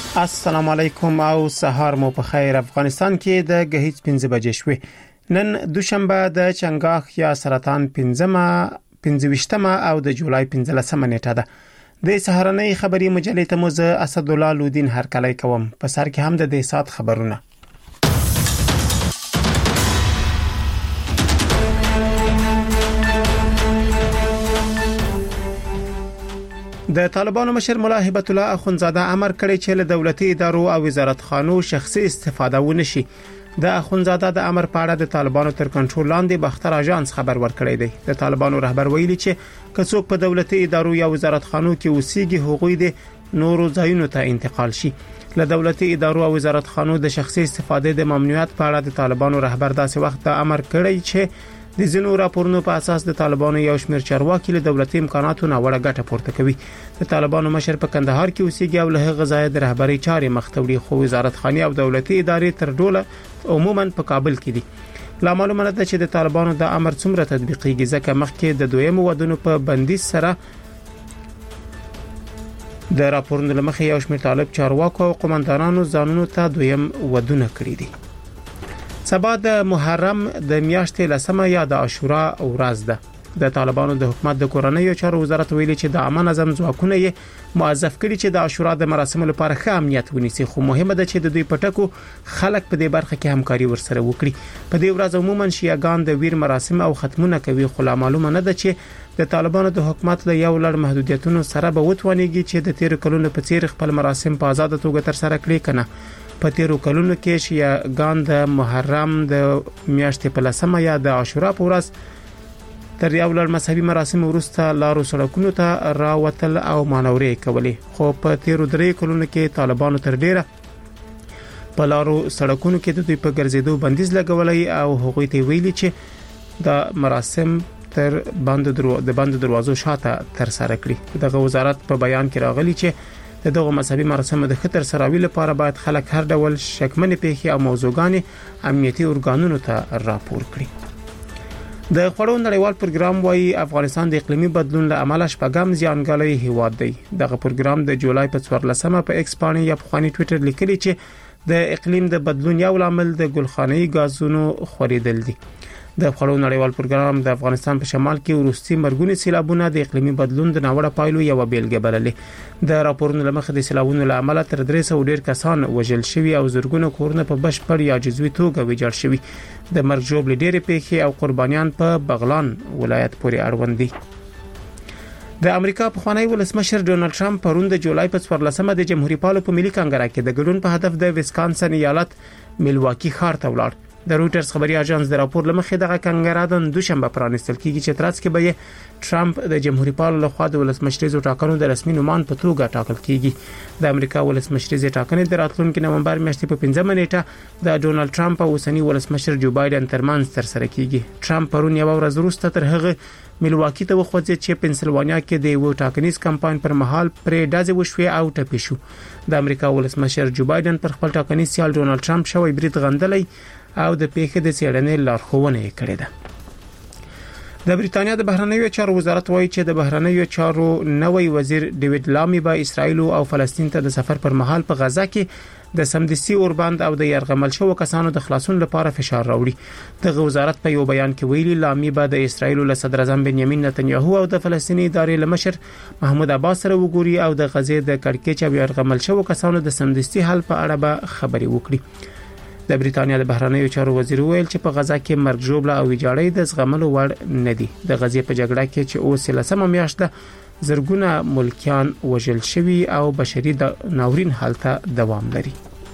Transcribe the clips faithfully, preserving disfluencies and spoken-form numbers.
السلام علیکم او سهار مو په خیر. افغانستان کې د غهیج پنځه بجې شوې. نن دوشنبه د چنګاخ یا سرطان پنځمه پنځويشتمه او د جولای پنځلسمه نیټه ده. د سهارنۍ خبري مجلې ته موزه اسد الله لودین هرکلی کوم. په سر کې هم د دې سات خبرونه. د طالبانو مشر مولا هبت الله اخونزاده امر کړی چې له دولتي ادارو او وزارت خانو شخصي استفاده ونه شي. د اخونزاده د امر په اړه د طالبانو تر کنټرول لاندې بختر اژانس خبر ورکړی دی. د طالبانو رهبر ویلي چې کڅوک په دولتي ادارو یا وزارت خانو کې اوسېږي هغوی د نورو ځایونو ته انتقال شي. له دولتي ادارو او وزارت خانو د شخصي استفاده د ممنوعیت په اړه د طالبانو رهبر داسې وخت د امر کړی چې د زینو راپورونو په اساس د طالبانو یو شمېر چارواکي له دولتي امکاناتو نه وړه ګټه پورته کوي. د طالبانو مشر په کندهار کې اوسېږي او له غزا د رهبري چارې مختوړي خو وزارت خاني او دولتي ادارې تر ډوله عموما په کابل کې دي. لا معلومه ده چې د طالبانو د امر څومره تطبیقيږي ځکه مخکې د دویم ودونو په بندیز سره د راپورونو لمخې یو شمېر طالب چارواکو او قومندانانو ځانونو ته دویم ودونه کړی دي. سبا د محرم د میاشتې لسمه یا د عاشورا ورځ ده. د طالبانو د حکومت د کورنۍ چارو وزارت ویلي چې د عامه نظم ځواکونه یې موظف کړي چې د عاشورا د مراسمو لپاره ښه امنیت ونیسي، خو مهمه ده چې د دوی پټکو خلک په دې برخه کې همکاري ورسره وکړي. په دې ورځ عموما شیعاګان د ویر مراسم او ختمونه کوي، خو لا معلومه نه ده چې د طالبانو د حکومت له یو لړ محدودیتونو سره به وتوانیږي چې د تیر کلونو په څیر خپل مراسم په آزاد توګه تر سره کړي کنه. په تیرو کلونو کې شیعاګان د محرم د میاشتې په لسمه یا د عاشورا په ورځ تر یو لړ مذهبي مراسم وروسته لارو سړکونو ته راوتل او مانورې کولې، خو په تیرو درې کلونو کې طالبانو تر ډیره په لارو سړکونو کې د دوی په ګرځېدو بندیز لګولای او هغوی ته ویلي چې د مراسم تر بند درو د بند دروازو شاته تر سره کړي. دغه وزارت په بیان کې راغلي چې د دغه مذهبي مراسمو د خطر سراوي لپاره باید خلک هر ډول شکمنې پیښې او موضوعګانې امنیتي ارګانونو ته راپور کړي. د خوړو نړیوال پروګرام وايي افغانستان د اقلیمي بدلون له امله شپږم زیانګالي هیواد دی. دغه پروګرام د جولای په څوارلسمه په ایکس باندې یا په خواني ټوئیټر لیکلي چې د اقلیم د بدلون یو لامل د ګلخانه‌ای غازونو خورېدل دي. د خوړو نړیوال پروګرام د افغانستان په شمال کې وروستي مرګونی سیلابونه د اقلیمي بدلون د ناوړه پایلو یو بیلګه بللې. د راپورونو لمخې د سیلابونو له امله تر درې سوه ډیر کسان وژل شوي او زرګونه کورونه په بشپړ یا جزوي توګه ویجاړ شوي. د مرګ ژوبلې ډېرې پیښې او قربانیان په بغلان ولایت پورې اړوند دي. د امریکا پخوانی ولسمشر ډونالد ټرمپ پرون د جولای په څوارلسمه د جمهوریت پالو په ملي کنګره کې د ګډون په هدف د ویسکانسن ایالت میلواکی ښار ته ولاړ. د رويټرز خبري اژانس د راپور لمخې دغه کنګره د دوشنبه پرانستل کیږي چې ترڅ کې به ټرمپ د جمهوریت پالو لخوا د ولسمشریزو ټاکنو د رسمي نومان په توګه ټاکل کیږي. د امریکا ولسمشریزې ټاکنې د راتلونکي نومبر میاشتې په پنځمه نیټه د ډونالد ټرمپ او اوسنی ولسمشر جو بایدن ترمنځ تر سره کیږي. ټرمپ پرون یو ورځ وروسته تر هغه میلواکی ته وخوځي چې پنسلوانیا کې د یو ټاکنیز کمپاین پر مهال پرې ډازې وشوي او ټپي شو. د امریکا ولسمشر جو بایدن پر خپل ټاکنیز سیال ډونالد ټرمپ شوی برید غندلی او د پیښې د څېړنې لارښوونه کړې ده. د بریتانیا د بهرنیو چارو وزارت وایي چې د بهرنیو چارو نوی وزیر ډیوډ لامی به اسرائیل او فلسطین ته د سفر پر مهال په غزا کې د سمدستي اوربند او د يرغمل شو کسانو د خلاصون لپاره فشار راوړي. دغه وزارت په یو بیان کې ویلي لامی به د اسرائیل له صدر اعظم بنیامین نتنیاهو او د فلسطیني ادارې لمشر محمود عباس سره وګوري او د غزې د کړکېچ او يرغمل شو کسانو د سمدستي حل په اړه به خبري وکړي. د بریتانیا د بهرنیو چارو وزیر ویل چې په غزا کې مرګ ژوبله او ویجاړۍ د زغملو وړ نه دي. د غزې په جګړه کې چې اوس لسمه میاشت ده زرګونه ملکیان وژل شوي او بشري د ناورین حالت دوام لري.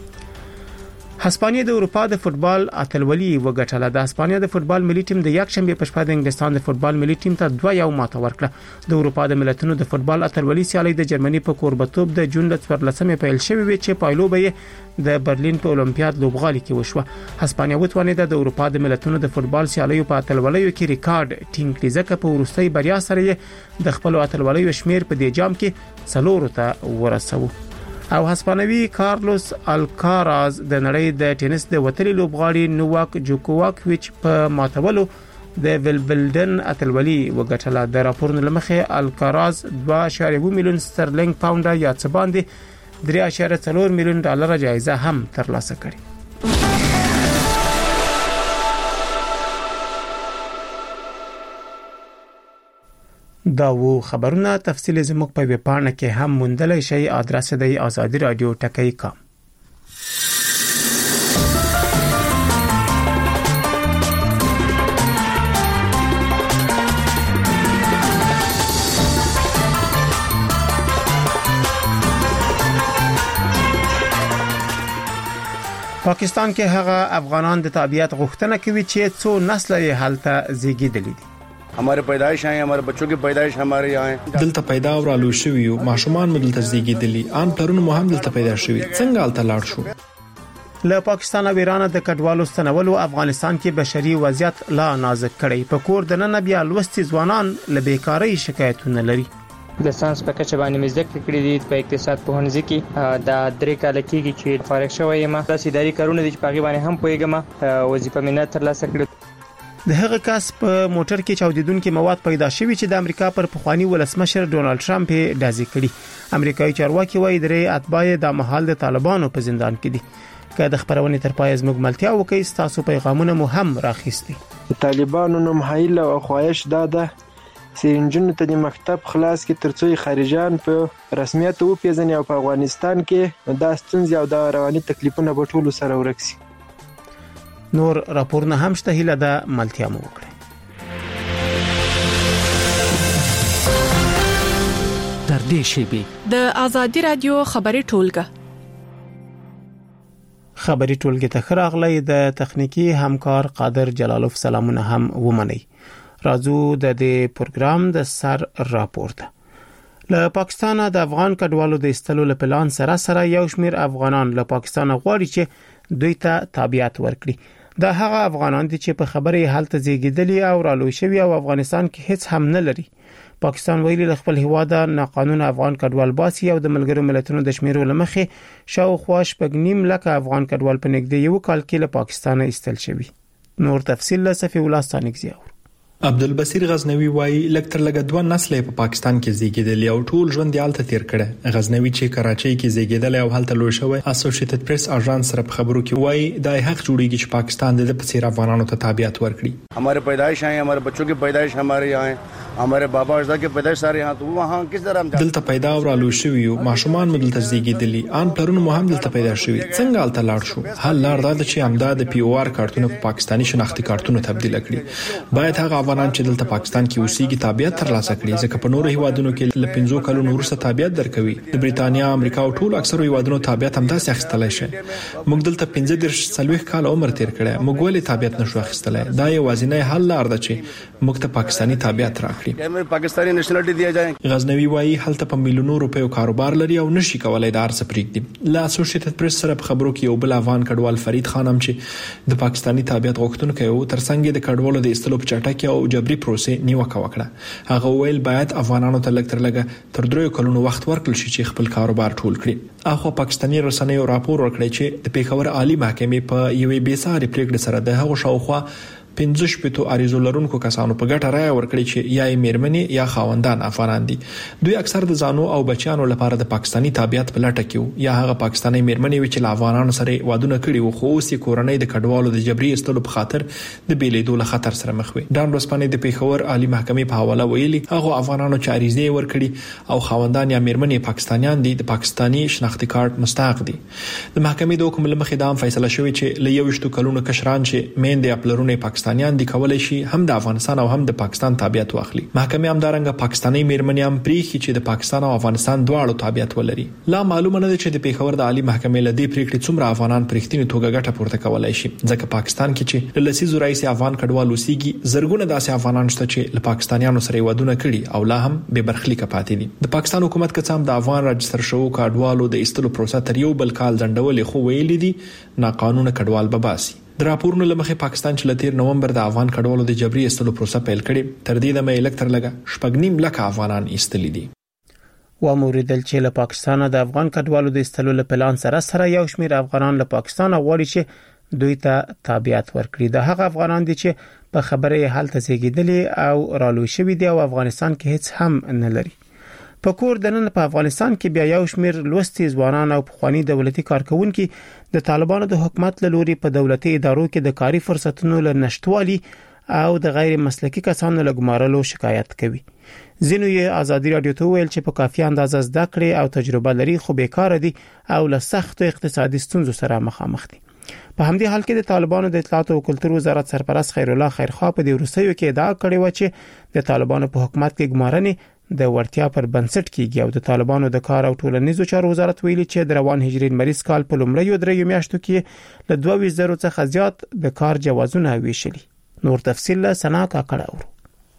هسپانیا د اروپا د فوتبال اتلولي وګټله. د هسپانیا د فوتبال ملي ټیم د یک شنبه په شپه د انګلستان د فوتبال ملي ټیم ته دوه یو ماته ورکړه. د اروپا د ملتونو د فوتبال اتلولي سیالي د جرمني په کوربتوب د جون د څوارلسمې پیل شوې وي چې پایلو به د برلین په اولمپیاد لوبغالي کې وشوه. هسپانیا وتوانیده د اروپا د ملتونو د فوتبال سیالیو په اتلولیو کې ریکارډ ټینګ کړي ځکه په وروستۍ بریا سره د خپل اتلولیو شمیر په دې جام کې څلور ته ورسوه. او هسپانوي کارلوس الکاراز د نړۍ د ټینس د وتلي لوبغاړي نوواک جوکوواکویچ په ماتولو د ویلبلډن اتلولي وګټله. د راپورونو لمخې الکاراز دوه اعشاریه اووه میلیون سترلینګ پاونډ یا څه باندې درې اعشاریه څلور میلیون ډالر جایزه هم ترلاسه کړې. دا وو خبرونه. تفصیل زموږ په ویب پاڼه کې هم موندلای شئ. ادرس دی آزادی رادیو ټکی کام. پاکستان کې هغه افغانان د تابعیت غوښتنه کوي چې څو نسل یې هلته زیږیدلي دي. हमारे पैदाइश हैं, हमारे बच्चों की पैदाइश हमारे यहाँ है. دلته پیدا او رالو شوی یو ماشومان مو دلته زیږیدلي ان پرونه مو هم دلته پیدا شوی څنګه الته لاړ شو. له پاکستان او ایران د کډوالو ستنولو افغانستان کې بشري وضعیت لا نازک کړي. په کور د نن بیا لوستي ځوانان له بیکاری شکایتونه لري. د ساينس په کچه باندې مزده کړې دي په اقتصاد په هنځ کې د درې کال کېږي چې فارغ شوی یم. د اداري کارونه د پاغي باندې هم پويګم وظیفه مینه تر لاسه کړې. د هغه کس په موټر کې چاودیدونکو مواد پیدا شوي چې د امریکا پر پخوانی ولسمشر ډونالد ټرمپ یې دازي کړي. امریکایي چارواکي وایي درې اتباع د محل د طالبانو په زندان کې دي. که د خبرونې تر پای زموږ ملتیا وکړي تاسو پیغامونه مو هم راخېستي. د طالبانو نوم هایله او خواهش داده سینجن ته د مکتب خلاص کې ترڅو خارجان په رسمیت او پیژنې او په افغانستان کې د ستونزې او د رواني تکلیفونو په ټولو سره ورکسي. نور راپورونه هم شته هله د ملتیا مو وکړي. تر دې شی د آزادی رادیو خبري ټولګه خبري ټولګه ته خراغلی د تخنیکی همکار قادر جلالوف سلامونه هم ومني. راځو د دې پروګرام د سر راپورته. له پاکستان د افغان کډوالو د استلو له پلان سره سره یو شمیر افغانان له پاکستان غواړي چې دوی ته تابعیت ورکړي. دا هغه افغانان دي چې په خبره حالت زیږیدلي او رالوي شوی او افغانستان کې هیڅ هم نه لري. پاکستان ویلي له خپل هواده ناقانونه افغان کډوال باسي او د ملګرو ملتونو د شمیرو لمخې شاوخوا شپږ نیم لک افغان کډوال په نږدې یو کال کې له پاکستان ایستل شوی. نور تفصیل له صفی الله ستانګزیو. عبدالبصیر غزنوی وایي لکتر لګ دوه نسل په پاکستان کې زیږیدل او ټول ژوند یې الته تیر کړي. غزنوی چې کراچۍ کې زیږیدل او هلته لوی شوی اسوسییټډ پریس اژانس سره په خبرو کې وایي د حق جوړیږي چې پاکستان د پسیر افغانانو ته تابعیت ورکړي. हमारे पैदाइश हैं, हमारे बच्चों की पैदाइश हमारे यहाँ है, हमारे बाबा अजदा की पैदाइश सारे यहाँ. तो वहाँ किस तरह हम دلته پیدا او رالو شوی یو ماشومان مو دلته زیږیدلي ان پرونه مو هم دلته پیدا شوی څنګه الته لاړ شو. حل لار دا چې امداد د پی او آر کارتونه په پاکستانی شناختی کارتونه تبدیل کړي. باید هغه افغانان چې دلته پاکستان کې اوسېږي تابعیت ترلاسه کړي ځکه په نورو هیوادونو کې ل پنځو کلونو وروسته تابعیت درکوي. د بریتانیا، امریکا او ټولو اکثرو هیوادونو تابعیت هم داسې اخیستلای شي. موږ دلته پنځه دیرش څلوېښت کال عمر تیر کړی موږ ولې تابعیت نشو اخیستلای. دا یوازینی حل لار ده چې موږ ته پاکستانی تابعیت راکړي. پاکستانی نېشنلټي دی جای. غزنوی وایي هلته په میلیونو روپیو کاروبار لري او نشي کولای د ارڅ پریږدي. لا اسوسییټډ پریس سره په خبرو کې یو بل افغان کډوال فرید خانم چې د پاکستانی تابعیت غوښتونکی و ترڅنګ د کډوالو د استلو په چټکۍ او جبري پروسې نیوکه وکړه. هغه ویل باید افغانانو ته لږ تر لږه تر درې کلونو وخت ورکړل شي چې خپل کاروبار ټول کړي. اخو پاکستانی رسنیو راپور ورکړی چې د پیښور عالی محکمې په یوې بې ساري پریکړې سره د هغو شاوخوا پنځه شپږ اریزو لرونکو کسانو په ګټه رائے ورکړي چې یا یې میرمنې یا خاوندان افغانان دي. دوی اکثر د ځانو او بچیانو لپاره د پاکستانی تابعیت په لټه کې وو یا هغه پاکستانی میرمنې وي چې له افغانانو سره وادونه کړي وو خو اوس یې کورنۍ د کډوالو د جبري استلو په خاطر د بیلیدو له خطر سره مخ وي. ډان ورسپانې د پیښور عالی محکمې په حواله ویلي هغه افغانانو چې اریزې ورکړي او خاوندان یا میرمنې پاکستانیان دي د پاکستانی شناختی کارت مستحق دي. د محکمې د حکم لمخې دا فیصله شوې چې له یوشتو کلونو کشران چې میندې خپلرونه پاکستانیان دي کولای شي هم د افغانستان او هم د پاکستان تابعیت واخلي. محکمې هم دارنګه پاکستانی میرمنې هم پریخي چې د پاکستان او افغانستان دواړو تابعیت ولري. لا معلومه نه ده چې د پیښور د عالی محکمې لدی پریکړې څومره افغانان پرختینی توګه ګټه پورته کولای شي ځکه پاکستان کې چې لسیزو رئیس افغان کډوال اوسېږي زرګونه داسې افغانان شته چې له پاکستانیانو سره ودونه کړي او لا هم به برخلیک پاتې دي. د پاکستان حکومت کڅام د افغان راجستر شوو کډوالو د استلو پروسه تر یو بل کال ځنډولې خو ویلي دي ناقانونه کډوال به باسي. د راپورونو لمخې پاکستان چې لتیر نومبر د افغان کډوالو د جبري استلو پروسه پیل کړي تر دې د مې لکتر لګه شپږ نیم لک افغانان ایستلي دي. و موریدل چې له پاکستان د افغان کډوالو د استلو له پلان سره سره یو شمیر افغانان له پاکستان غواړي چې دوی ته تابعیت ورکړي. د هغه افغانان دي چې په خبره حالت زیږیدلي او رالوي شوی دي او افغانستان کې هیڅ هم نه لري. په کور دننه په افغانستان کې بیا یو شمېر لوستي ځوانان او پخوانی دولتي کارکونکو د طالبانو د حکومت له لوري په دولتي ادارو کې د کاري فرصتونو له نشټوالي او د غیر مسلکي کسانو له ګمارلو شکایت کوي. ځینو یې ازادي رادیو ته ویل چې په کافي اندازه زده کړې او تجربه لري خو بیکاره دي او له سخت اقتصادي ستونزو سره مخامخ دي. په همدې حال کې د طالبانو د اطلاعات او کلتور وزارت سرپرست خیر الله خیرخوا په دې ورسېو کې ادعا کړې و چې د طالبانو په حکومت کې ګمارنې د ورتیا پر بنسټ کېږي او د طالبانو د کار او ټولنیزو چارو وزارت ویلي چې د روان هجري مریض کال په لومړیو دریو میاشتو کې له دوه ویزو څخه زیات د کار جوازونه ویشلي. نور تفصیل له سنا کاکړه ورو.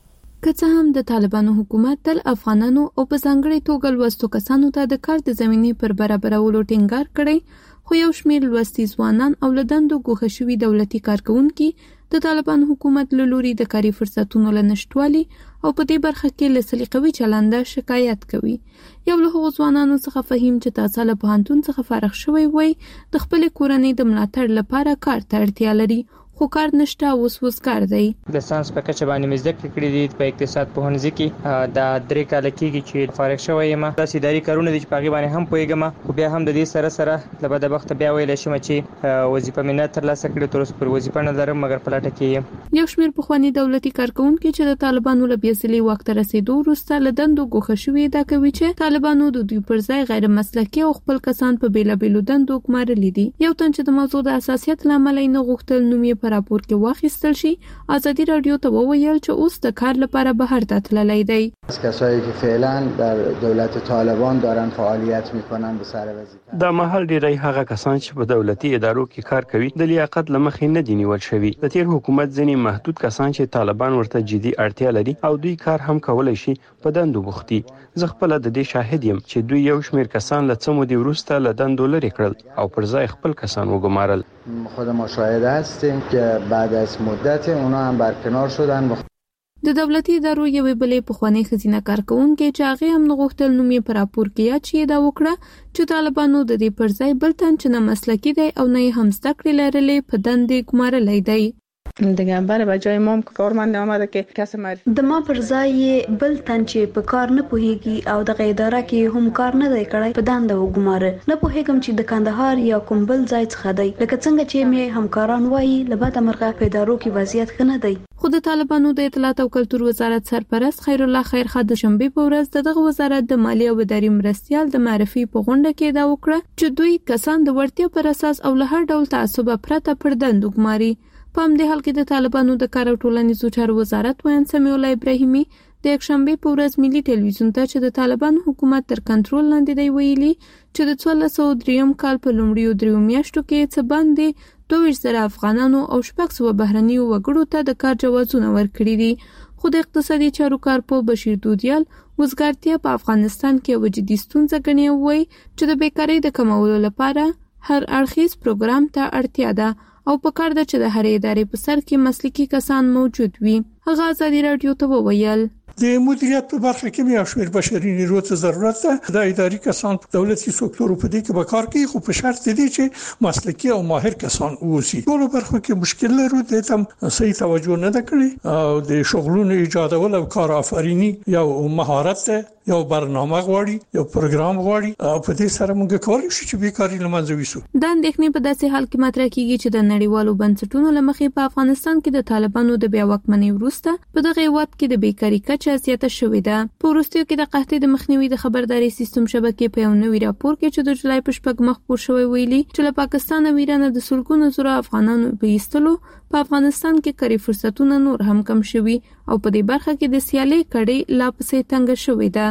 که څه هم د طالبانو حکومت تل افغانانو او په ځانګړي توګه لوستو کسانو ته د کار د زمینې پر برابرولو ټینګار کړی، خو یو شمېر لوستي ځوانان او له دندو ګوښه شوي دولتي کارکونکي د طالبانو حکومت له لوري د کاري فرصتونو له نشټوالي او په دې برخه کې له سلیقوي چلنده شکایت کوي. یو له هغو ځوانانو څخه فهیم چې تازه له پوهنتون څخه فارغ شوی وای د خپلې کورنۍ د ملاتړ لپاره کار ته اړتیا لري، خو کار نشته اوس وسکار دی. د ساينس په کچه باندې مې زده کړې کړې دي په اقتصاد پوهنځي کې دا درې کال کېږي چې فارغ شوی یم. دا اداري کارونه دي چې په هغې باندې هم پوهېږم، خو بیا هم د دې سره سره له بدبخته بیا ویلی شم چې وظیفه مې نه ترلاسه کړې، تر اوسه پر وظیفه نه لرم مګر په لټه کې یم. یو شمېر پخواني دولتي کارکونکي چې د طالبانو له بې ځلې واک ته رسېدو وروسته له دندو ګوښه شوي ادعا کوي چې طالبانو د دوی پر ځای غیر مسلکي او خپل کسان په بېلابېلو دندو ګمارلي دي. یو تن چې د موضوع د حساسیت له امله یې نه غوښتل نوم یې په راپور کې واخیست استل شي، ازادي رادیو ته وویل چې اوس د کار لپاره بهر ته تللی دی. کسایی که فعلا در دولت طالبان دارن فعالیت میکنن به سر وظیفه دا محل ډیری هغه کسان چې په دولتي ادارو کې کار کوي د لیاقت له مخې نه دي نیول شوي. د تیر حکومت ځینې محدود کسان چې طالبان ورته جدي اړتیا لري او دوی کار هم کولای شي په دندو بوختي. زه خپل د دې شاهد یم چې دوی یو شمېر کسان له څه مودې وروسته له دندو لرې کړل او پر ځای خپل کسان وګمارل. خود ما شاهد هستیم که بعد از مدت اونا هم برکنار شدن. د دولتي ادارو یوې بلې پخوانۍ ښځینه کارکوونکې چې هغې هم نه غوښتل نوم یې په راپور کې یاد شي ادعا وکړه چې طالبانو د دې پر ځای بل تن چې نه مسلکي دی او نه یې هم زده کړې لرلې په دندې ګمارلی دی. دیگه برای بجای ما هم که کارمند آمده که کسی معرفی د ما پر ځای بل تن چې په کار نه پوهیږي او د اداره کې هم کار نه دی کړی په دنده وګماره. نه پوهیږم چې د کندهار یا کوم بل ځای څخه دی، لکه څنګه چې مې همکاران وایي له بده مرغه په ادارو کې وضعیت ښه نه دی. خو د طالبانو د اطلاعات او کلتور وزارت سرپرست خیر الله خیرخوا د شنبې په ورځ د دغه وزارت د مالی او اداري مرستیال د معرفي په غونډه کې ادعا وکړه چې دوی کسان د وړتیا پر اساس او له هر ډول تعصب پرته پر دندو ګماري. په همدې حال کې د طالبانو د کار او ټولنیزو چارو وزارت ویان سمیع الله ابراهیمي د یکشنبې په ورځ ملي ټلویزیون ته چې د طالبانو حکومت تر کنټرول لاندې دی ویلي چې د څوارلس سوه دریم کال په لومړیو دریو میاشتو کې څه باندې دوه ویشت زره افغانانو او شپږ سوه بهرنیو وګړو ته د کار جوازونه ورکړي دي. خو د اقتصادي چارو کارپوه بشیر دودیال وزګارتیا په افغانستان کې یوه جدي ستونزه ګڼي او وایي چې د بیکارۍ د کمولو لپاره هر اړخیز پروګرام ته اړتیا ده او په کار ده چې د هرې ادارې په سر کې مسلکي کسان موجود وي. هغه ازادي رادیو ته وویل د مدیریت په برخه کې یو شمېر بشري نیرو ته ضرورت ده. د اداري کسان په دولتي سکتور په دې کې به کار کوي، خو په شرط دی چې مسلکي او ماهر کسان اوسي. ټول برخه کې مشکل لرو، د تم صحیح توجه نه کړي او د شغلونو ایجادول او کار آفرینی یو مهارت ده، یو برنامه غواړي، یو پروګرام غواړي او په دې سره موږ کولای شو چې بیکاری له منځه ویسو. د اندېښنې په داسې حال کې مطرح کیږي چې د نړیوالو بنسټونو له مخې په افغانستان کې د طالبانو د بیا واکمنۍ وروسته په دغه هېواد کې د بیکاری کچه زیاته شوې ده. په وروستیو کې د قحطۍ د مخنیوي د خبرداري سیستم شبکې په یو نوي راپور کې چې د جولای په شپږمه خپور شوی ویلي چې له پاکستان او ایران د سلګونو زره افغانانو په ایستلو په افغانستان کې کاري فرصتونه نور هم کم شوي او په دې برخه کې د سیالۍ کړۍ لا پسې تنګه شوې ده.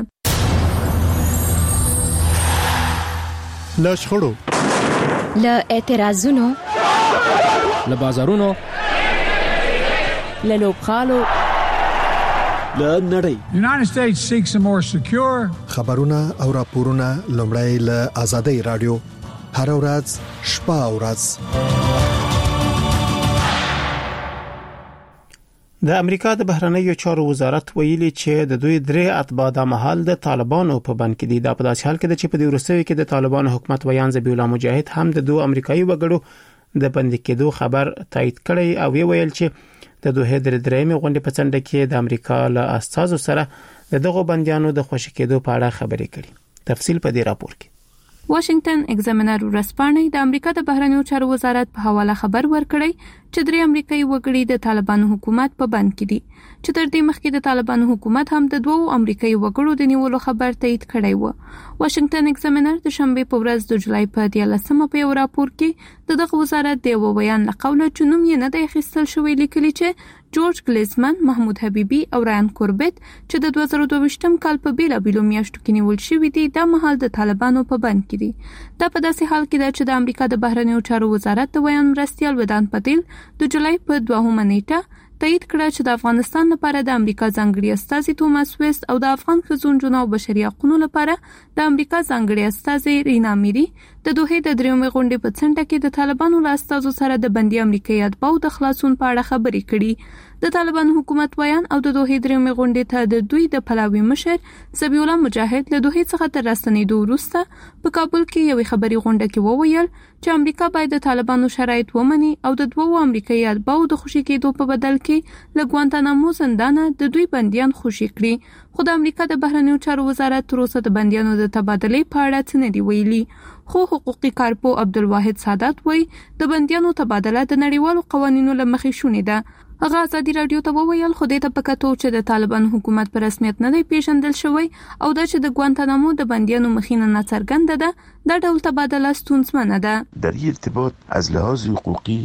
له شخړو، له اعتراضونو، له بازارونو، له لوبخالو، له نړۍ United States seeks a more secure خبرونه او راپورونه لومړی له آزادۍ رادیو هر ورځ شپه او ورځ. د امریکا د بهرنیو چارو وزارت ویلي چې د دوی درې اتباع د محل د طالبانو په بند کې دي. دا په داسې حال کې چې په دې ورسوي کې د طالبانو حکومت ویان ذبیح الله مجاهد هم د دوه امریکایي وګړو د بند کېدو خبر تایید کړی او ویل چې د دوه درې درېمې غونډې په څنډه کې د امریکا له استازو سره دغه بنديانو د خوشی کېدو په اړه خبرې کړي. تفصیل په دې راپور کې. واشنگټن ایگزامینر ورسپانې د امریکا د بهرنیو چارو وزارت په حواله خبر ورکړی چې درې امریکایي وګړي د طالبانو حکومت په بند کې دي چې تر دې مخکې د طالبانو حکومت هم د دوو امریکایي وګړو د نیولو خبر تایید کړی و. واشنگټن ایگزامینر د شنبه په ورځ د جولای په دیارلسمه په یو راپور کې د دغه وزارت د یو بیان له قوله چې نوم یې نه دی اخیستل شوی لیکلي چې جورج ګلیزمن، محمود حبیبي او رایان کوربت چې د دوه زره دوه کال په بیلابیلو میاشتو کې نیول شوي دي د مهال د طالبانو په بند کې دي. دا په داسې حال کې ده چې د امریکا د بهرنیو چارو وزارت د ویان مرستیال ودان پټیل د جولای په دوهمه نیټه تایید کړه چې د افغانستان لپاره د امریکا ځانګړي استازي توماس ویست او د افغان ښځو او بشري حقوقو لپاره د امریکا ځانګړي استازي رینا میری د دوه د دریمې غونډې په څنډه کې د طالبانو له استازو سره د بندي امریکایي اتباعو د خلاصون په اړه خبرې کړي. د طالبانو حکومت ویان او د دوه دریمې غونډې ته د دوی د پلاوي مشر زبی الله مجاهد له دوه څخه تر راستنېدو وروسته په کابل کې یوې خبري غونډه کې وویل چې امریکا باید د طالبانو شرایط ومني او د دوه امریکایي اتباعو د خوشي کېدو په بدل کې له ګوانتانامو زندانه د دوی بنديان خوشي کړي. خو د امریکا د بهرنیو چارو وزارت تر اوسه د بنديانو د تبادلې په اړه څه نه دی ویلي. خو حقوقي کارپو عبدالواحد سادات وایي د بنديانو تبادله د نړیوالو قوانینو له مخې شونې ده. هغه ازادي رادیو ته وویل خو دې ته پکاتو چې د طالبان حکومت په رسمیت نه دی پیژندل شوی او دا چې د ګوانتانامو د بنديانو مخینه نه څرګنده ده دا ډول تبادله ستونزمنه ده. در ارتباط از لحاظ حقوقي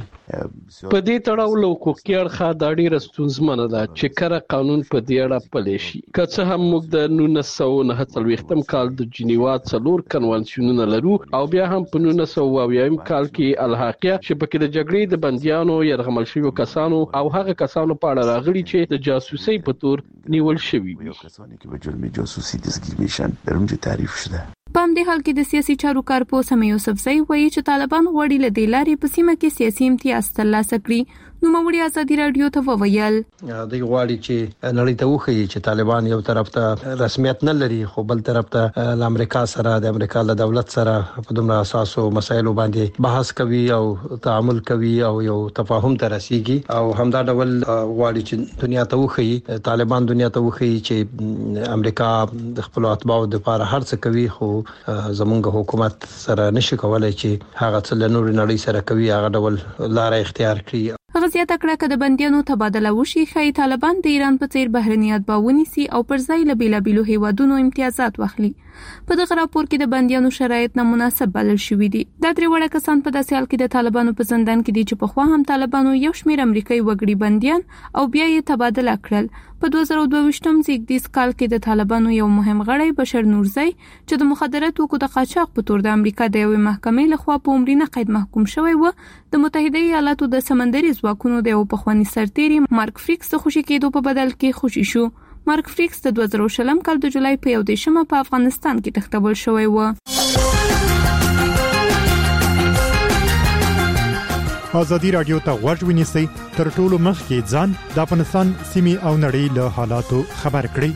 په دې تړاو له حقوقي اړخه دا ډیره ستونزمنه ده چې کره قانون په دې اړه پلی شي. که څه هم موږ د نولس سوه نهه څلوېښتم کال د جنیوا څلور کنوانسیونونه لرو او بیا هم په نولس سوه اویایم کال کې الحاقیه چې پکې د جګړې د بنديانو یرغمل شویو کسانو او هغه کسانو په اړه راغلي چې د جاسوسي په تور نیول شوي وي. کسانی که به جرم جاسوسی دستگیر میشن در اونجا تعریف شده. په همدې حال کې د سیاسي چارو کارپو سمیع یوسفزۍ وایي چې طالبان غواړي له دې لارې په سیمه کې سیاسي امتیاز ترلاسه کړي. نو موري ازادي رادیو ته وویل دوی غواړي چې نړۍ ته وښيي چې طالبان یو طرف ته رسمیت نه لري خو بل طرف ته د امریکا سره د امریکا له دولت سره په دومره اساسو مسایلو باندې بحث کوي او تعامل کوي او یو تفاهم ته رسیږي او همدا ډول غواړي چې دنیا ته وښيي طالبان دنیا ته وښيي چې امریکا د خپل اتباعو لپاره هر څه کوي خو زمونږ حکومت سره نشي کولای چې هغه څه له نور نړۍ سره کوي هغه ډول لار اختیار کړي. هغه زیاته کړه چې د بنديانو تبادله وشي خای طالبان د ایران په څیر بهرنی اتباع ونیسي او پر ځای له بیلابیلو هیوادونو امتیازات واخلي. په دغه راپور کې د بنديانو شرایط نامناسب بلل شوې دي. دا درې وړه کسان په داسې حال کې د طالبانو په زندان کې دي چې په خوا هم طالبانو یو شمېر امریکایي وګړي بنديان او بیا یې تبادله کړل. په دوه زره دوه زیږدیز کال کې د طالبانو یو مهم غړی بشر نورزی چې د مخدرات توکو د قاچاق په تور د امریکا د یوې محکمې لخوا په عمرینه قید محکوم شوی و د متحده ایالاتو د سمندري ځواکونو د یو پخواني سرتیري مارک فریکس د خوشي کېدو په بدل کې خوشي شو. مارک فریکس د دوه زره کال د جولای په یو دیشمه په افغانستان کې تختبل شوی و. ازادي رادیو ته غوږ ونیسئ تر ټولو مخکې ځان د افغانستان سیمې او نړۍ له حالاتو خبر کړئ.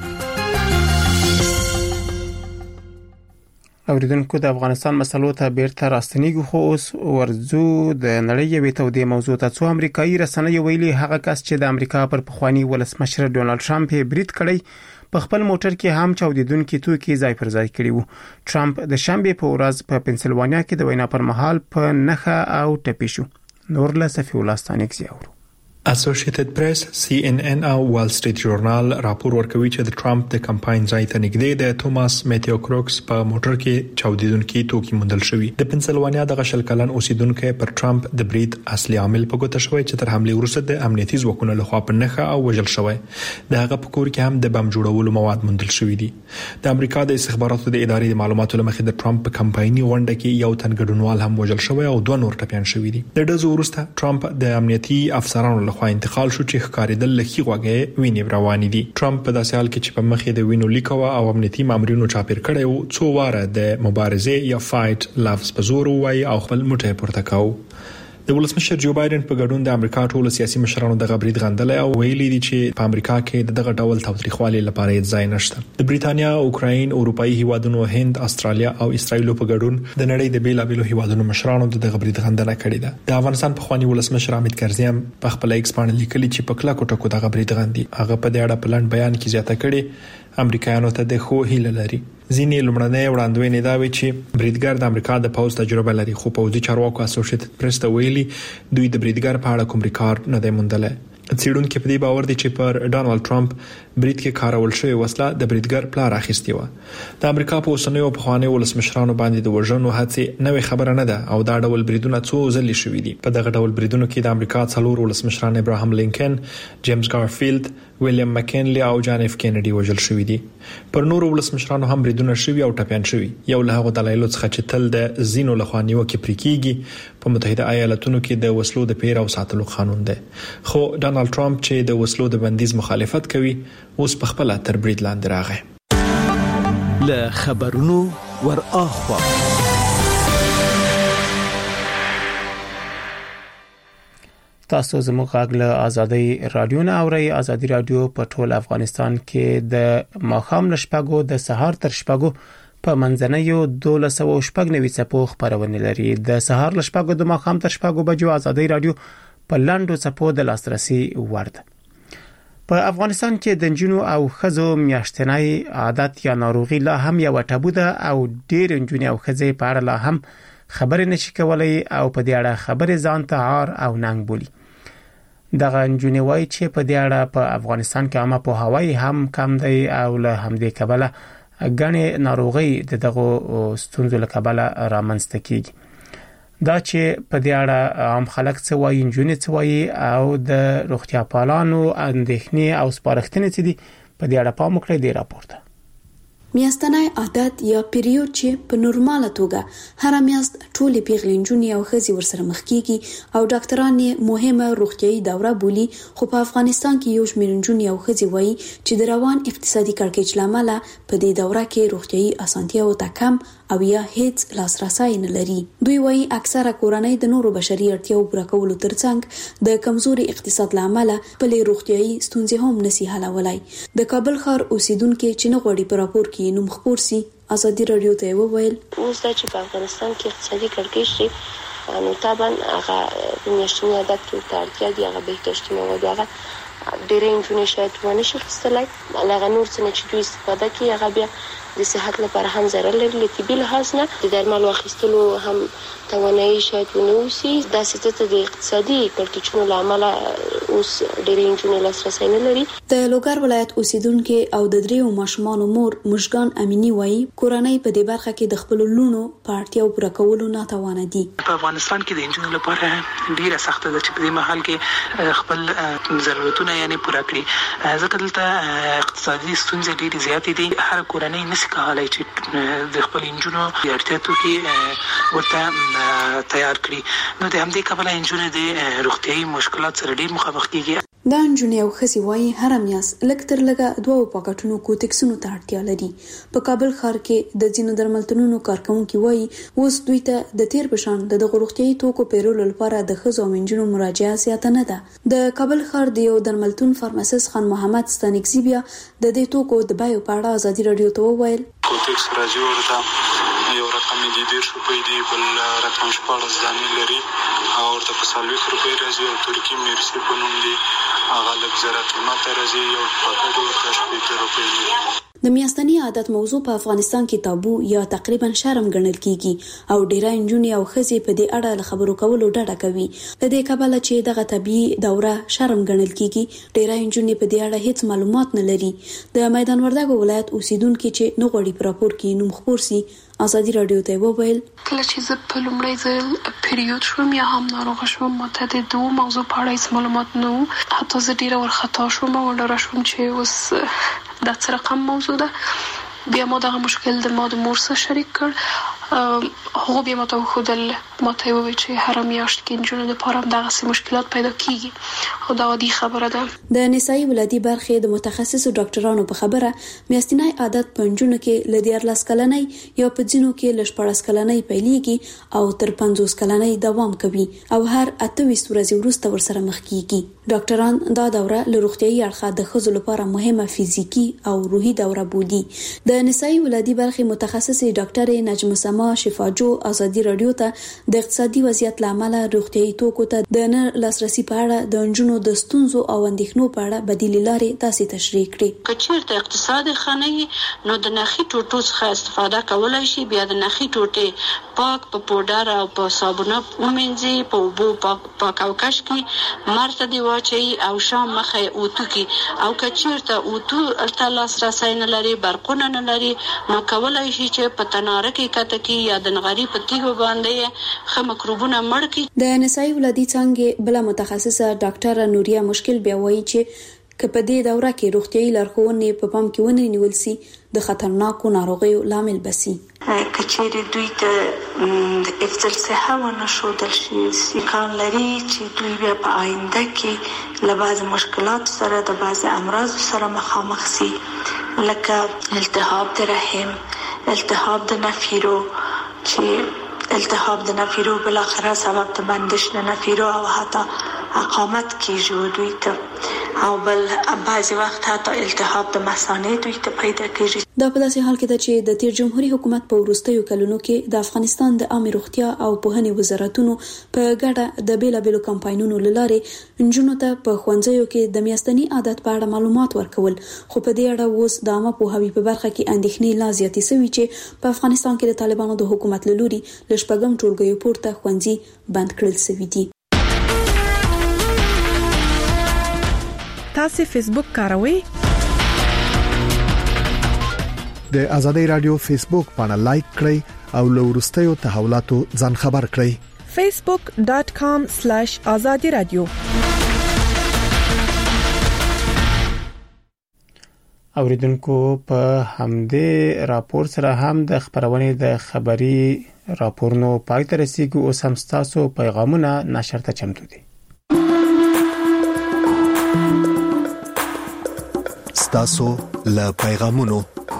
اوریدونکو د افغانستان مسلو ته بیرته راستنیږو خو اوس ورزو د نړۍ یوې تودې موضوع ته څو امریکایي رسنۍ ویلي هغه کس چې د امریکا پر پخوانی ولسمشر ډونالد ټرمپ برید کړی په خپل موټر کې هم چاودیدونکو توکي ځای پر ځای کړی وو. ټرمپ د شنبه په ورځ په پنسلوانیا کې د وینا پر مهال په نخه او ټپي شو. نور له صفی الله ستانک زیاورو. اسوسییټډ پریس، سی ان ان او وال سټریټ ژورنال راپور ورکوي چې د ټرمپ د کمپاین ځای ته نږدې د توماس میتیو کروکس په موټر کې چاودیدونکو توکي موندل شوی. د پنسلوانیا د غشل کلن اوسیدونکو پر ټرمپ د برید اصلي عامل په ګوته شوی چې تر حمله وروسته د امنیتي ځواکونو لخوا په نخه او وژل شوی. د هغه په کور کې هم د بم جوړولو مواد موندل شوی دي. د امریکا د استخباراتو د ادارې د معلوماتو لمخې د ټرمپ په کمپایني غونډه کې یو تن ګډونوال هم وژل شوی او دوه نور ټپيان شوی دي. د دغه وروسته ټرمپ د امنیتي افسرانو لخوا انتقال شو چې ښکارېدل لکه غوږه ویني روانې دي. ټرمپ په داسې حال کې چې په مخې د وینو لیکوا او امنیتي مامورینو چاپیر کړي وو څو واره د مبارزه یا فایټ لفظ په زور وایي او خپل موټی پورته کاوه. د ولسمشر جو بایدن په ګډون د امریکا ټولو سیاسي مشرانو د غبرید غندلې او ویلي دي چې په امریکا کې دغه ډول تاوتریخوالي لپاره ځای نشته. د بریتانیا، اوکراین، اروپאי هیوادونو، هند، استرالیا او اسرائیل په ګډون د نړۍ د بیلابیلو هیوادونو مشرانو د غبرید غندنه کړې ده. د افغانستان پخوانی ولسمشر حامد کرزي هم په خپل ایکس باندې لیکلي چې په کلا کوټه کو د غبرید غندي. هغه په دې اړه پلان بیان کې زیاته کړي امریکایانو ته د خو هیله لري. ځینې لومړنۍ وړاندوینې دا وی چې بریدګر د امریکا د پوز تجربه لري، خو پوزي چارواکو اسوسییټډ پریس ته ویلي دوی د بریدګر په اړه کوم ریکارډ نه دی موندلی. څېړونکو په دې باور دي چې پر ډانلډ ټرمپ برید کې کارول شوی وسله د بریدګر پلار اخیستې و. د امریکا په اوسنیو پخوانیو ولسمشرانو باندې د وژنو هڅې نوې خبره نه ده او دا ډول بریدونه څو ځلې شوي دي. په دغه ډول بریدونو کې د امریکا څلور ولسمشران ابراهام لینکن، جیمز ګارفیلد، ویلیام مکینلی او جان اف کینیډي وژل شوي دي. پر نورو ولسمشرانو هم بریدونه شوي او ټپيان شوي. یو له هغو دلایلو څخه چې تل د زینو لخوا نیوکې پرې کیږي په متحده ایالاتونو کې د وسلو د پیر او ساتلو قانون دی. خو ډانلډ ټرمپ چې د وسلو د بندیز مخالفت کوي اوس په خپل تر برید لاندې راغی. له خبرونو ور اخوا تاسو زموږ غږ له آزادۍ رادیو نه اورئ. آزادۍ رادیو په ټول افغانستان کې د ماښام له شپږو د سهار تر شپږو په منځنیو دولس او شپږ نوي څپو خبرونه لري. د سهار له شپږو د ماښام تر شپږو بجو آزادۍ رادیو په لاندو څپو د لاسرسي وړ ده. په افغانستان کې د جنونو او خزو میاشتنی عادت یا ناروغي لا هم یو ټابو ده او ډېر جنونو او خزې په اړه لا هم خبرې نشي کولای او په دې اړه خبرې ځان ته عار او ننګ بولي. دغه جنونو وايي چې په دې اړه په افغانستان کې عامه پوهاوی هم کم دی او له همدې کبله غنې ناروغي د دغه ستونزو له کبله رامنځته کیږي. دا چې په دې اړه عام خلک څه وایي، جنونو څه وایي او د روغتیا پالانو اندېښنې او سپارښتنې څه دي، په دې اړه پام وکړئ. د راپورته میاشتنی عادت یا پیریود چې په نورماله توګه هر میاشت ټولې پیغلینجونې او ښځې ورسره مخ کیږي او ډاکټران یې مهمه روغتیايي دوره بولي، خو په افغانستان کې یو شمېر نجونې او ښځې وایي چې د روان اقتصادي کړکېچ له امله په دې دوره کې روغتیايي اسانتیاو ته کم او یا هیڅ لاسرسی نه لري. دوی وایي اکثره کورنۍ د نورو بشري اړتیاو پوره کولو ترڅنګ د کمزوري اقتصاد له امله خپلې روغتیايي ستونزې هم نشي حلولای. د کابل ښار اوسیدونکو چې نه غواړي په راپور کې نوم خپور سي آزادي رادیو ته وویل اوس دا چې په افغانستان کې اقتصادي کړکېچ دی نو طبعا هغه د میاشتني عادت کې اړتیا دی، هغه بهداشتي مواد هغه ډېرې نجونې شاید ونه شي اخیستلی. هغه نور څه نه چې دوی استفاده کوي هغه بیا د صحت لپاره هم ضرر لري. له طبي لحاظ نه د درملو اخیستلو هم توانایي شاید ونه وسي. داسې ته د اقتصادي کړکېچونو له امله اوس ډېرې نجونې لاسرسی نه لري. د لوګر ولایت اوسیدونکو او د دریو ماشومانو مور مشګان امینی وایي کورنۍ په دې برخه کې د خپل لونو په اړتیاو پوره کولو ناتوانه دي. په افغانستان کې د نجونو لپاره ډېره سخته ده چې په دې مهال کې خپل ضرورتونه یعنی پوره کړي، ځکه دلته اقتصادي ستونزې ډېرې زیاتې دي. هر کورنۍ نشي کولای چې د خپل نجونو اړتیا توکي ورته تیار کړي، نو د همدې کبله نجونې د روغتیايي مشکلات سره ډېر مخامخ کیږي. دا نجونې او ښځې وایي هر میاشت لږ تر لږه دوه پاکټونو کوټکسونو ته اړتیا لري. په کابل ښار کې د ځینو درملتونونو کارکونکي وایي اوس دوی ته د تیر په شان د روغتیايي توکو پیرولو لپاره د ښځو او نجونو مراجعه زیاته نه ده. د کابل ښار د یو درملتون فارماسیست خان محمد ستانکزی بیا د دې توکو د بیو په اړه آزادي رادیو ته وویل کوټکس راځي ورته یو رقم دی ډیر روپۍ دی، بل رقم شپاړس دانې لري او ورته په څلوېښت روپۍ راځي او ترکي میرسي په نوم دی هغه لږ زره قیمته راځي، یو پاکټ ورته شپېته روپۍ دی. د میاشتنی عادت موضوع په افغانستان کې تابو یا تقریبا شرم ګڼل کیږي او ډیری نجونې او ښځې په دې اړه له خبرو کولو ډډه کوي. د دې کبله چې دغه طبيعي دوره شرم ګڼل کیږي، ډیری نجونې په دې اړه هیڅ معلومات نه لري. د میدان وردګو ولایت اوسیدونکو چې نه غوړي پر راپور کې نوم خپور سي آزادي رادیو ته وویل کله چې زه په لومړي ځل پیریود شوم یا هم ناروغه شوم ماته د دوه موضوع په اړه هیڅ معلومات نه وو. حتی زه ډیره ورخطا شوم او ډاره شوم چې اوس دا څه رقم موضوع ده. بیا ما دغه مشکل د ما د مور سره شریک کړ، هغه بیا ما ته وښودل، ما ته یې وویل چې هره میاشت کې نجونو دپاره هم دغسې مشکلات پیدا کیږي او دا عادي خبره ده. د نسایي ولادي برخې د متخصصو ډاکټرانو په خبره میاشتنی عادت په نجونو کې له دیارلس کلنۍ یا په ځینو کې له شپاړس کلنۍ پیلېږي او تر پنځوس کلنۍ دوام کوي او هر اته ویشت ورځې وروسته ورسره مخ کیږي. ډاکټران دا دوره له روغتيایي اړخه د ښځو لپاره مهمه فزیکی او روحي دوره بولي. د نسایي ولادي برخې متخصصه ډاکټر نجم سما شفاجو ازادي رادیو ته د اقتصادي وضعیت لامل روغتيایي توکو ته د نه لاسرسي په اړه د انجونو د ستونزو او اندېښنو په اړه بدیل لارې تاسو تشریح کړې. کچېرته اقتصاد خاني نو د نخي ټوټو څخه استفاده کولای شي، بیا د نخي ټوټې پاک په پودر او په صابونه ومنځي، په اوبو پاک او کش کی مرته دی واچي او شام مخه اوتو کی او کچېرته اوتو الته لاسرسي نه لري، برقونه نه لري، نو کولای شي چې په تناره کې کته کی یا د نغری په تیګو باندې خه مکروبونه مړ کی. د نسایي ولادي څنګه بل متخصصه ډاکټر نوریا مشکل بیا وایي چې که په دې دوره کې روغتيایي لارښوونې په پام کې ونه نیول شي د خطرناکو ناروغیو لامل بسي. کچېری دوی ته د افضل صحه ونه شودل شي سکان لري چې دوی بیا په آینده کې له بعض مشکلات سره د بعض امراض سره مخامخ شي، لکه التهاب د رحم، التهاب د نفیرو چې التهاب د نفیرو بل اخره سبب د بندش د نفیرو او حتی اقامت کیږي دوی ته، او بل بعضی وخت حتی التهاب د مثانې دوی ته پیدا کیږي. دا په داسې حال کې ده چې د تیر جمهوریت حکومت په وروستیو کلونو کې د افغانستان د عامه روغتیا او پوهنې وزارتونو په ګډه د بیلابېلو کمپاینونو لاره انجونو ته په ښوونځیو کې د میاشتني عادت په اړه معلومات ورکول، خو په دې اړه اوس د عامه پوهاوي په برخه کې اندېښنې لا زیاتې شوي چې په افغانستان کې د طالبانو د حکومت له لوري له شپږم ټولګیو پورته ښوونځي بند کړل شوي دي. تاسو فیسبوک کاروئ؟ د ازادي رادیو فیسبوک باندې لایک کړئ او له وروستیو تحولاتو ځان خبر کړئ. فیسبوک ډاٹ کام سلیش ازادي رادیو. اوریدونکو په همدې راپور سره هم د خبرونې د خبري راپورونو پای ته رسیدو او سم تاسو پیغامونه نشر ته چمتو دي. تاسو له پیغامونو.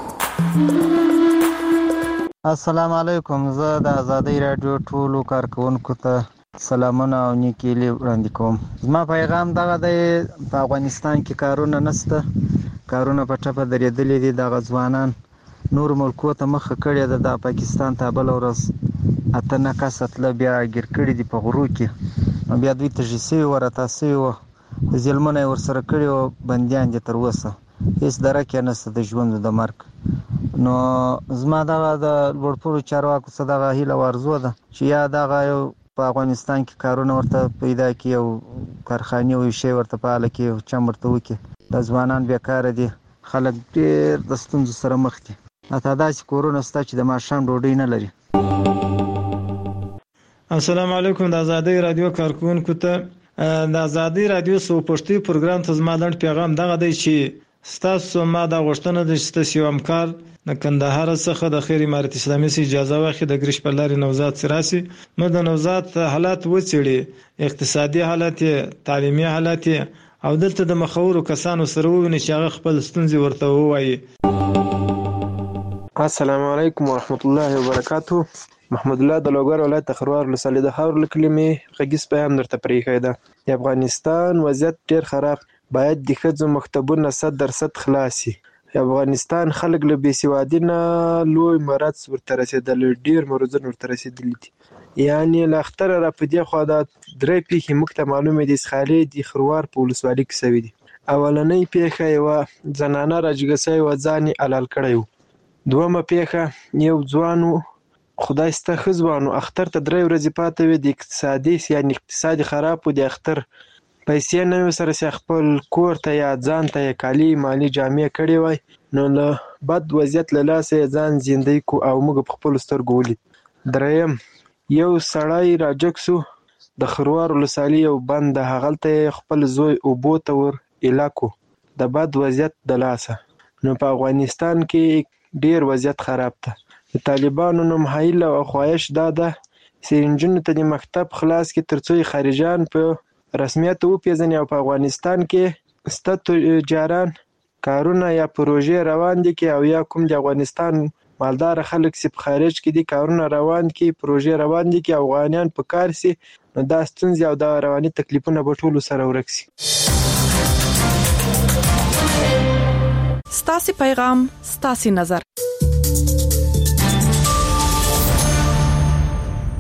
السلام علیکم، زه د ازادي رادیو ټولو کارکونکو ته سلامونه او نیکیلي وړاندې کوم. زما پیغام دغه دی، په افغانستان کې کارونه نشته، کارونه په ټپه درېدلې دي، دغه ځوانان نور ملکو ته مخه کړې ده، د پاکستان ته بل ورځ اته نه کسه تله بیا ګیر کړي دي په غرو کې، بیا دوی ته ژسي ورته سوي وو، ظلمونه ورسره کړي وو، بندیان دي تر اوسه هیڅ درک یې نشته د ژوند د مرګ. نو زما دغه د لوړپوړو چارواکو څخه دغه هیله ورزو ده چې یا دغه یو په افغانستان کې کارونه ورته پیدا کړي او کارخانې او شی ورته فعال کړي او چم ورته وکړي. د ځوانان بیکاره دي، خلک ډېر د ستونزو سره مخ دي، حتی داسې کورونه شته چې د ماښام ډوډۍ نه لري. السلام علیکم، د ازادي رادیو کارکونکو ته د ازادي رادیو سو پښتو پروګرام ته زما لنډ پیغام دغه دی چې ستاسو ما د غوښتنه د ستاسو همکار د کندهار څخه د خیر امارت اسلامي سي اجازه واخی د ګریش په لارې نوزاد سراسي نو د نوزاد حالات وڅېړي، اقتصادي حالات، تعلیمي حالات او دلته د مخاورو کسانو سره ویني چې هغه خپل ستونزې ورته ووایي. السلام علیکم ورحمت الله وبرکاتو. محمد الله د لوګر ولایت خروار لسالي د خاور لکلمې غږیز پیغام درته پریښی ده. د افغانستان وضعیت ډیر خراب، باید د ښځو مکتبونه صد درصد خلاصي. افغانستان خلک له بېسوادي نه لوی مرض ورته رسېدل، ډېر مرضونه ورته رسېدلي دي. یعنې له اختره را په دې خوا دا درې پیښې موږ ته معلومې دي، اسخالې د خروار په ولسوالۍ کې شوي دي. اولنۍ پیښه یوه زنانه راجګه شوې وه، ځان یې حلال کړی و. دویمه پیښه یو ځوان و، خدای سته ښه ځوان و، اختر ته درې ورځې پاته وې، د اقتصادي یعنې اقتصاد خراب و، د اختر پیسې نه وې سره چې خپل کور ته یا ځان ته یې کالي مالي جامې کړې وای، نو له بد وضعیت له لاسه یې ځان زندۍ کو او موږ په خپلو سترګو ولید. دریم یو سړی راجګ سو د خروار ولسوالۍ یو بند ده، هغلته یې خپل زوی اوبو ته ور ایله کو د بد وضعیت د لاسه. نو په افغانستان کې ډیر وضعیت خراب ده. د طالبانو نوم هیله او خواهش دا ده چې نجونو ته د مکتب خلاص کړي تر څو خارجان په رسمیت وپیژني او په افغانستان کې سته تجاران کارونه یا پروژې روان دي کې او یا کوم د افغانستان مالدار خلک چې په خارج کې دي کارونه روان کی پروژې روان دي کې افغانان په کار سي نو دا ستونزې او د رواني تکلیفونه به ټول سره ورک سي. ستاسو پیغام ستاسو نظر